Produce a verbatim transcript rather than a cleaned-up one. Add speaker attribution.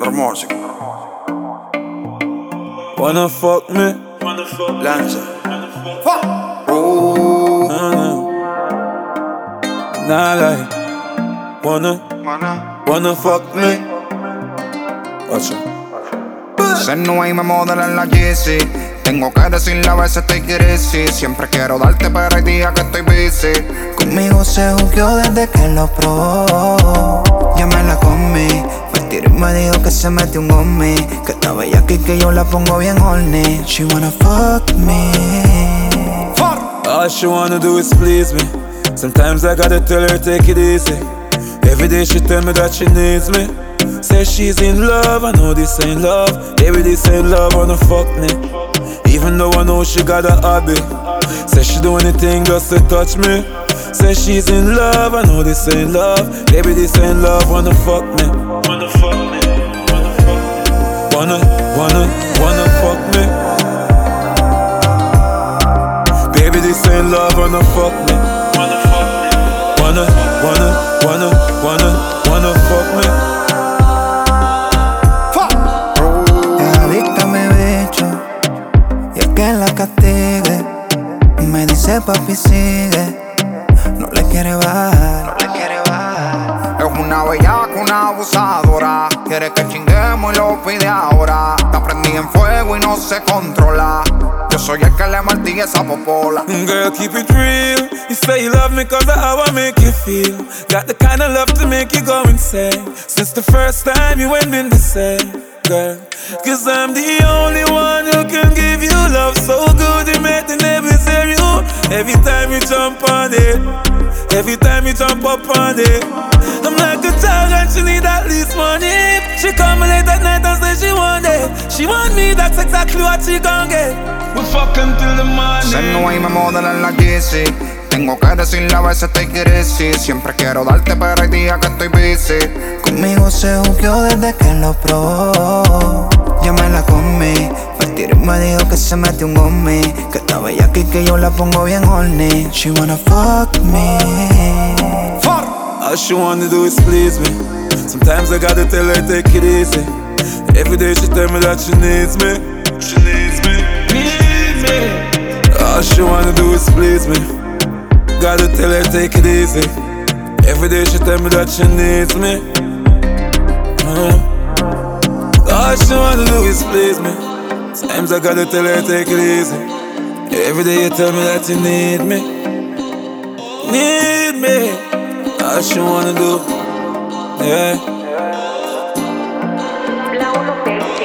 Speaker 1: Music.
Speaker 2: Wanna fuck me?
Speaker 1: Lanza.
Speaker 2: Ooh. Nah, nah, like. Wanna, wanna fuck me? Watch it.
Speaker 3: Se no hay me modela en la Yeezy. Tengo que decirle a veces te quieres sí. Siempre quiero darte pero hay días que estoy busy. Conmigo se jugó desde que lo probó. Ya me la comí. Fue el tiro y me dijo que se metió un gommi. Que está bella aquí que yo la pongo bien horny. She wanna fuck me.
Speaker 2: All she wanna do is please me. Sometimes I gotta tell her take it easy. Every day she tell me that she needs me. Says she's in love, I know this ain't love. Baby, this ain't love, wanna fuck me. Even though I know she got a hobby. Says she do anything just to touch me. Says she's in love, I know this ain't love. Baby, this ain't love, wanna fuck me. Wanna fuck me. Wanna, wanna, wanna fuck me. Baby, this ain't love, wanna fuck me. Wanna fuck me. Wanna, wanna, wanna, wanna, wanna fuck me.
Speaker 3: Que la castigue, me dice papi sigue, no le quiere bajar, no le quiere bajar. Es una bellaca, una abusadora, quiere que chinguemos y lo pide ahora. Está prendida en fuego y no se controla. Yo soy el que le martilla esa popola.
Speaker 2: Girl, keep it real. You say you love me cause of how I make you feel. Got the kind of love to make you go insane. Since the first time you ain't been the same, girl. Cause I'm the only one who can give you love so good it make the neighbors hear you. Every time you jump on it, every time you jump up on it, I'm like a child and she need at least money. She come late at night and say she want it. She want me, that's exactly what she gon' get. We fuck until the morning.
Speaker 3: Se no hay me modela en la Yeezy. Tengo que decirle a veces te quieres sí. Siempre quiero darte pero hay días que estoy busy. Conmigo se jugó desde que lo probó. Ya me la comí. Fue el tiro y me dijo que se metió un gommi. Que está bella aquí que yo la pongo bien horny. She wanna fuck me.
Speaker 2: All she wanna do is please me. Sometimes I gotta tell her take it easy. Every day she tell me that she needs me. She needs me. Needs me. All she wanna do is please me. Gotta tell her take it easy. Every day she tell me that she needs me. uh. All she wanna do is please me. Sometimes I gotta tell her take it easy. Every day you tell me that you need me. Need me. All she wanna do, yeah.